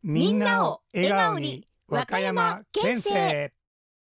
みんなを笑顔に和歌山県政。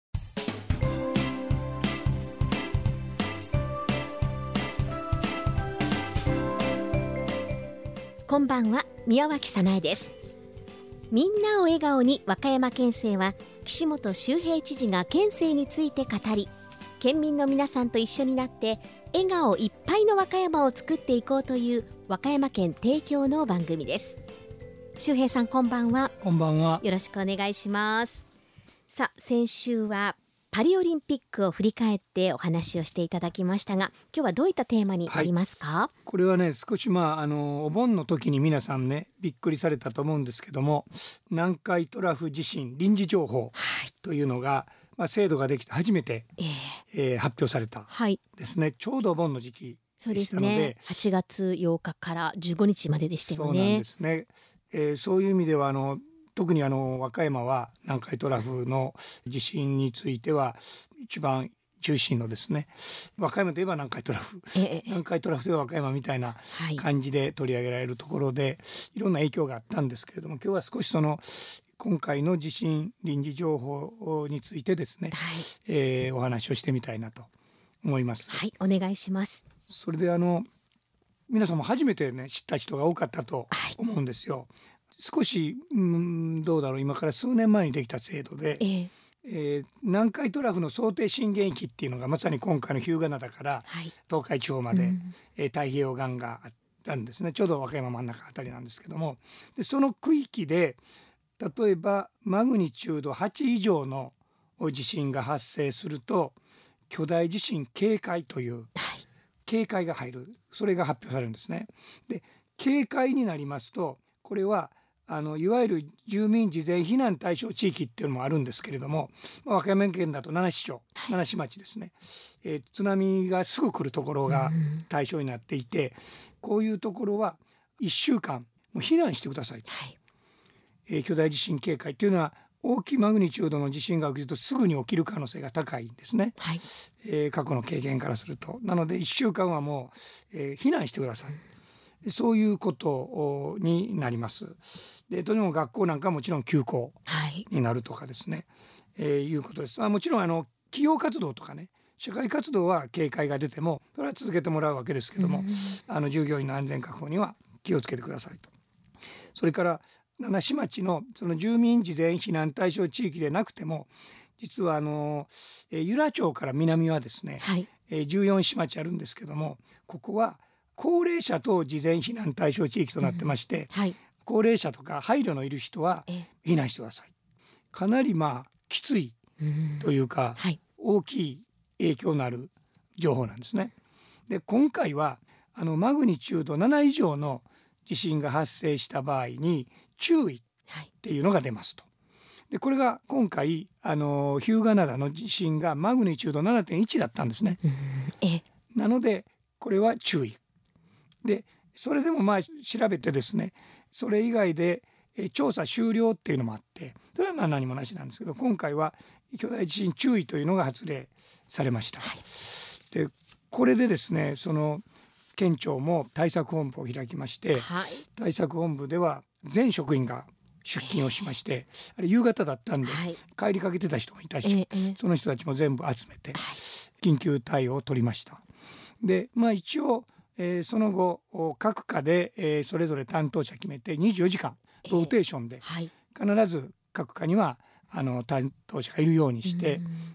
こんばんは、宮脇早苗です。みんなを笑顔に和歌山県政は、岸本周平知事が県政について語り、県民の皆さんと一緒になって笑顔いっぱいの和歌山を作っていこうという和歌山県提供の番組です。周平さん、こんばんは。 こんばんは。 よろしくお願いします。さあ、先週はパリオリンピックを振り返ってお話をしていただきましたが、今日はどういったテーマになりますか？ これはね、少しお盆の時に皆さんね、びっくりされたと思うんですけども、南海トラフ地震臨時情報というのが、制度ができて初めて、発表されたですね。ちょうどお盆の時期でしたので、 8月8日から15日まででしたよね。 そうなんですね。そういう意味では特に和歌山は南海トラフの地震については一番中心のですね、和歌山といえば南海トラフ、南海トラフといえば和歌山みたいな感じで取り上げられるところで、いろんな影響があったんですけれども、今日は少し今回の地震臨時情報についてですね、お話をしてみたいなと思います。 はい、お願いします。 それで皆さんも初めてね知った人が多かったと思うんですよ。少しどうだろう、今から数年前にできた制度で、南海トラフの想定震源域っていうのがまさに今回の日向灘から東海地方まで、太平洋岸があったんですね。ちょうど和歌山真ん中あたりなんですけども、でその区域で例えばマグニチュード8以上の地震が発生すると巨大地震警戒という警戒が入る、それが発表されるんですね。で警戒になりますと、これはいわゆる住民事前避難対象地域っていうのもあるんですけれども、和歌山県だと七市町、七市町ですね、津波がすぐ来るところが対象になっていて、こういうところは1週間もう避難してくださいと。巨大地震警戒というのは大きいマグニチュードの地震が起きるとすぐに起きる可能性が高いんですね。過去の経験からすると。なので1週間はもう、避難してください。そういうことになります。で、とにも学校なんかはもちろん休校になるとかですね、いうことです。もちろん企業活動とかね、社会活動は警戒が出てもそれは続けてもらうわけですけども、従業員の安全確保には気をつけてくださいと。それから七市町のその住民事前避難対象地域でなくても、実は由良町から南はですね、14市町あるんですけども、ここは高齢者と事前避難対象地域となってまして、高齢者とか配慮のいる人は避難してください。かなりきついというか、大きい影響のある情報なんですね。で今回はマグニチュード7以上の地震が発生した場合に注意っていうのが出ますと。でこれが今回日向灘の地震がマグニチュード 7.1 だったんですね。なのでこれは注意で、それでも調べてですね、それ以外で調査終了っていうのもあって、それは何もなしなんですけど、今回は巨大地震注意というのが発令されました。でこれでですね、その県庁も対策本部を開きまして、対策本部では全職員が出勤をしまして、あれ夕方だったんで、帰りかけてた人もいたし、その人たちも全部集めて緊急対応を取りました。で一応その後各課で、それぞれ担当者決めて24時間ローテーションで必ず各課には担当者がいるようにして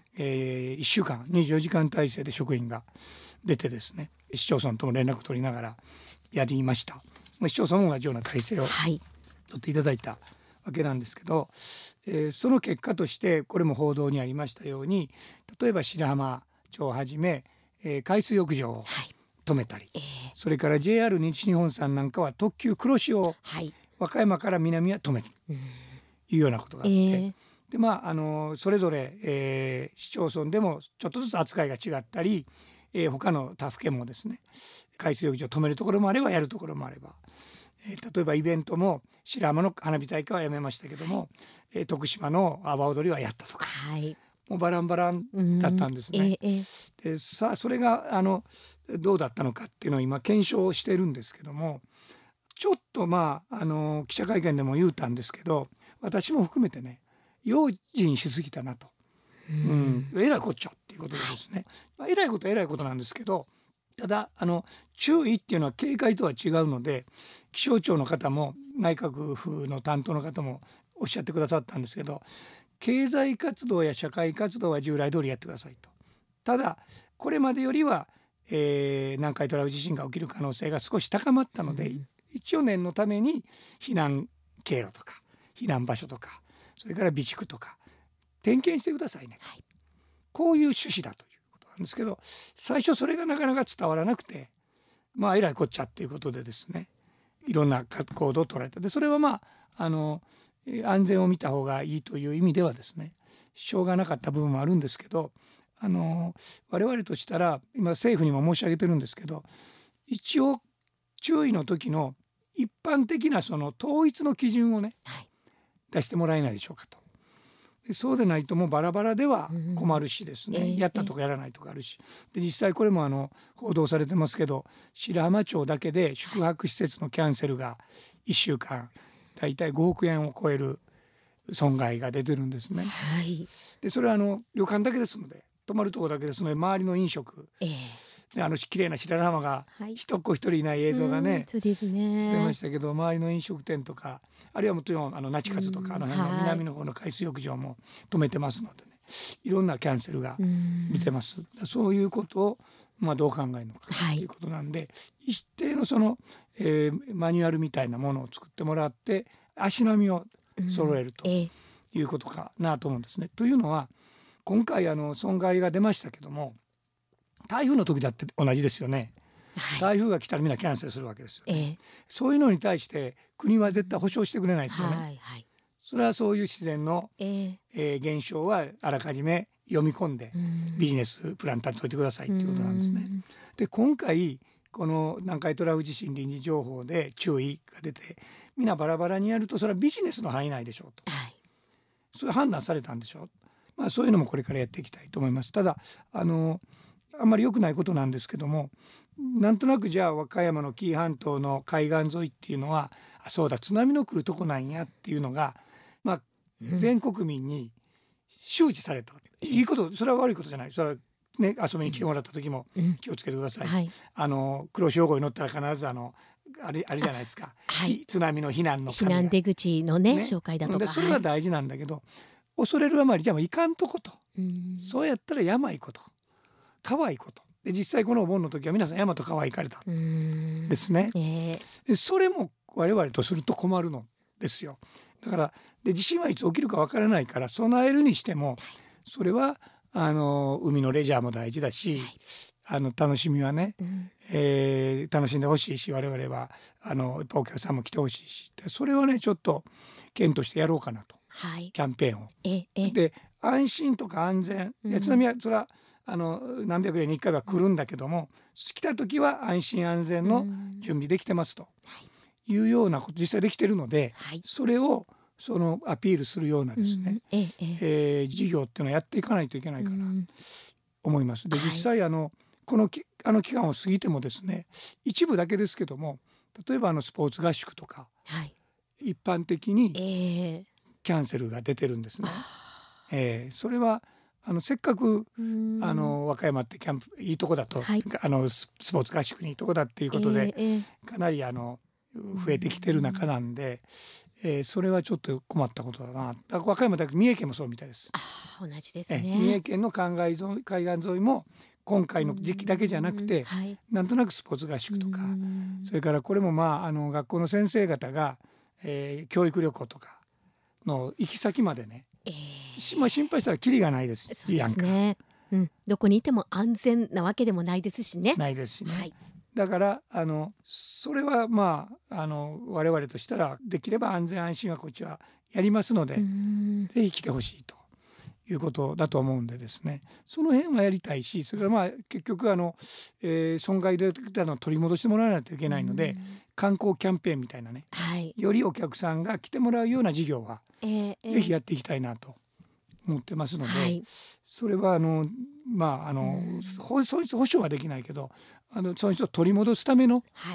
、1週間24時間体制で職員が出てですね、市町村とも連絡取りながらやりました。市町村も同じような体制を取っていただいたわけなんですけど、その結果としてこれも報道にありましたように、例えば白浜町をはじめ、海水浴場を止めたり、それから JR 西日本さんなんかは特急黒潮を和歌山から南は止めるというようなことがあって、でそれぞれ、市町村でもちょっとずつ扱いが違ったり、他の他府県もですね、海水浴場を止めるところもあればやるところもあれば、例えばイベントも白浜の花火大会はやめましたけども、徳島の阿波踊りはやったとか、もうバランバランだったんですね。でさあそれがどうだったのかっていうのを今検証してるんですけども、 ちょっと記者会見でも言うたんですけど、私も含めてね用心しすぎたなと、えらいこっちゃっていうことでですね、えらいことはえらいことなんですけど、ただ注意っていうのは警戒とは違うので、気象庁の方も内閣府の担当の方もおっしゃってくださったんですけど、経済活動や社会活動は従来通りやってくださいと。ただこれまでよりは、南海トラフ地震が起きる可能性が少し高まったので、一応念のために避難経路とか避難場所とか、それから備蓄とか点検してくださいね、こういう趣旨だということなんですけど、最初それがなかなか伝わらなくて、えらいこっちゃっていうことでですね、いろんな行動を取られた。でそれは安全を見た方がいいという意味ではですね、しょうがなかった部分もあるんですけど、我々としたら今政府にも申し上げてるんですけど、一応注意の時の一般的なその統一の基準をね、出してもらえないでしょうかと。でそうでないともうバラバラでは困るしですね、やったとかやらないとかあるし、で実際これも報道されてますけど、白浜町だけで宿泊施設のキャンセルが1週間だいたい5億円を超える損害が出てるんですね。でそれは旅館だけですので、泊まるところだけですので、周りの飲食、で綺麗な白浜が一っ子一人いない映像がね、出ましたけど、周りの飲食店とか、あるいはもちろん那智勝とか辺の南の方の海水浴場も止めてますのでね、いろんなキャンセルが出てます。そういうことをどう考えるのかということなんで、一定のその、マニュアルみたいなものを作ってもらって足並みを揃えるということかなと思うんですね。というのは今回損害が出ましたけども、台風の時だって同じですよね。台風が来たらみんなキャンセルするわけですよ、そういうのに対して国は絶対保証してくれないですよね。それはそういう自然の、現象はあらかじめ読み込んでビジネスプラン立てといてくださいということなんですね。で今回この南海トラフ地震臨時情報で注意が出て、みんなバラバラにやるとそれはビジネスの範囲内でしょうと、そういう判断されたんでしょう。そういうのもこれからやっていきたいと思います。ただあんまり良くないことなんですけども、なんとなくじゃあ和歌山の紀伊半島の海岸沿いっていうのはそうだ津波の来るとこなんやっていうのが、全国民に周知された、いいこと、それは悪いことじゃない。それはね、遊びに来てもらった時も気をつけてください、黒潮号に乗ったら必ずあれじゃないですか、津波の避難の避難出口のね紹介だとか、 それは大事なんだけど、恐れるあまりじゃあいかんとこと、そうやったら山行こと川行ことで、実際このお盆の時は皆さん山と川行かれたですね、それも我々とすると困るのですよ。だから地震はいつ起きるかわからないから、備えるにしてもそれは海のレジャーも大事だし、楽しみはね、楽しんでほしいし、我々はやっぱお客さんも来てほしいし、それはねちょっと県としてやろうかなと、キャンペーンを。で安心とか安全、津波はそれは何百年に1回は来るんだけども、来た時は安心安全の準備できてますというようなこと実際できてるので、それをアピールするようなですね、事業っていうのをやっていかないといけないかな思います。で実際この期間を過ぎてもですね、一部だけですけども、例えばスポーツ合宿とか、一般的にキャンセルが出てるんですね。それはせっかく和歌山ってキャンプいいとこだと、スポーツ合宿にいいとこだっていうことで、かなり増えてきてる中なんで、それはちょっと困ったことだな。和歌山だけど三重県もそうみたいです。 同じですね。 三重県の海岸沿いも今回の時期だけじゃなくて、なんとなくスポーツ合宿とか、それからこれも学校の先生方が、教育旅行とかの行き先までね、心配したらキリがないですやんか。 どこにいても安全なわけでもないですしね。 ないですしね。だからそれは我々としたらできれば安全安心はこっちはやりますので、ぜひ来てほしいということだと思うんでですね、その辺はやりたいし、それから結局損害できたのを取り戻してもらわないといけないので、観光キャンペーンみたいなね、よりお客さんが来てもらうような事業はぜひやっていきたいなと思ってますので、それは損失保証はできないけど損失を取り戻すための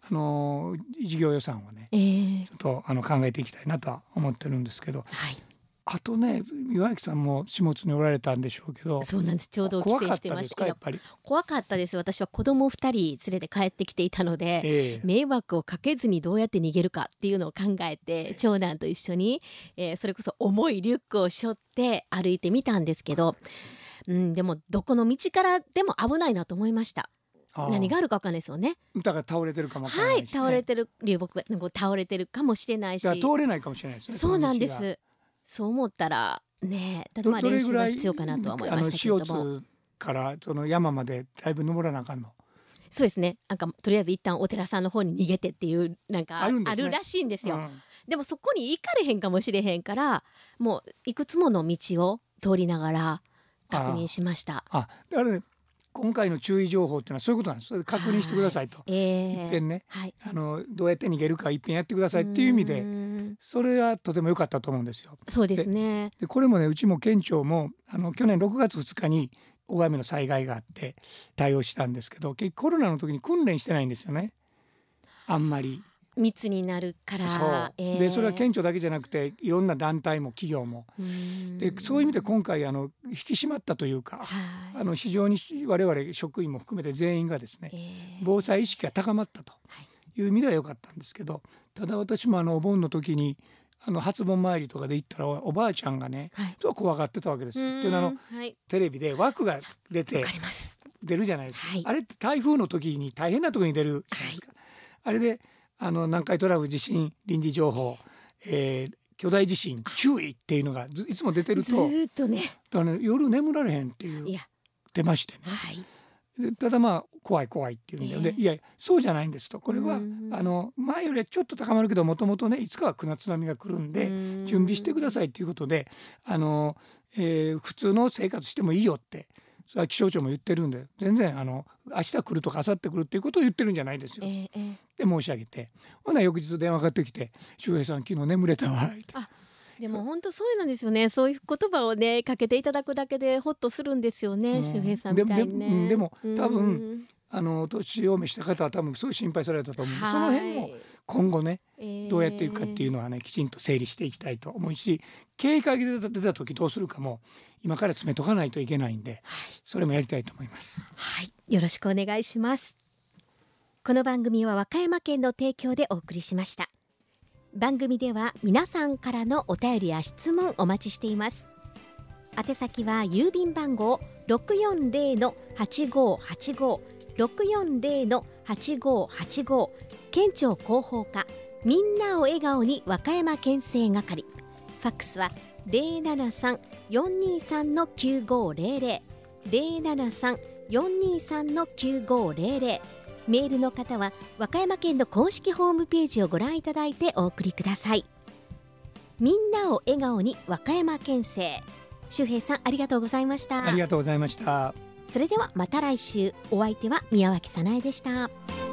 事業予算をね、ちょっと考えていきたいなとは思ってるんですけど、 はい、 あとね岩城さんも下津におられたんでしょうけど。 そうなんです。ちょうど帰省してました。 やっぱり怖かったです。私は子供2人連れて帰ってきていたので、迷惑をかけずにどうやって逃げるかっていうのを考えて、長男と一緒に、それこそ重いリュックを背負って歩いてみたんですけど、でもどこの道からでも危ないなと思いました。何があるか分かんないですよね。 だから倒れてるかも分からないし、ね、 倒れてる流木が倒れてるかもしれないし、 通れないかもしれないですね。 そうなんです。そう思ったらね、だってまあ練習が必要かなとは思いましたけれども、 塩津からその山までだいぶ登らなあかんの。 そうですね。なんかとりあえず一旦お寺さんの方に逃げてっていうなんかあるらしいんですよ。でもそこに行かれへんかもしれへんから、もういくつもの道を通りながら確認しました。 だからね、今回の注意情報っていうのはそういうことなんです。それ確認してくださいと、いっぺんね、どうやって逃げるかいっぺんやってくださいっていう意味で、それはとても良かったと思うんですよ。 そうですね。 でこれもね、うちも県庁も去年6月2日に大雨の災害があって対応したんですけど、結局コロナの時に訓練してないんですよね、あんまり。 密になるから。 そうで、それは県庁だけじゃなくていろんな団体も企業もで、そういう意味で今回引き締まったというか、非常に我々職員も含めて全員がですね、防災意識が高まったという意味では良かったんですけど、ただ私もお盆の時に初盆参りとかで行ったらおばあちゃんがね、ちょっと怖がってたわけですよ。っていうのテレビで枠が出て出るじゃないですか、あれって台風の時に大変な時に出るじゃないですか、あれで南海トラフ地震臨時情報、巨大地震注意っていうのがいつも出てると、 ずっとね、 夜眠られへんっていう出ましてね、ただ怖いっていうんで、いやそうじゃないんですと、これは前よりはちょっと高まるけど、もともとねいつかは津波が来るんで準備してくださいということで、普通の生活してもいいよってそれは気象庁も言ってるんで、全然明日来るとか明後日来るっていうことを言ってるんじゃないですよ、で申し上げて、ほな翌日電話かかってきて「周平さん昨日眠れたわ」って。 でも本当そうなんですよね。そういう言葉をねかけていただくだけでホッとするんですよね、周平さんみたいにね。 でも多分年を召した方は多分すごい心配されたと思う、その辺も今後ね、どうやっていくかっていうのはねきちんと整理していきたいと思うし、警戒が出た時どうするかも今から詰めとかないといけないんで、それもやりたいと思います。 よろしくお願いします。この番組は和歌山県の提供でお送りしました。番組では皆さんからのお便りや質問お待ちしています。宛先は郵便番号 640-8585 640-8585 県庁広報課みんなを笑顔に和歌山県政係、ファックスは 073-423-9500 073-423-9500、メールの方は和歌山県の公式ホームページをご覧いただいてお送りください。みんなを笑顔に和歌山県政、周平さんありがとうございました。 ありがとうございました。 それではまた来週。お相手は宮脇早苗でした。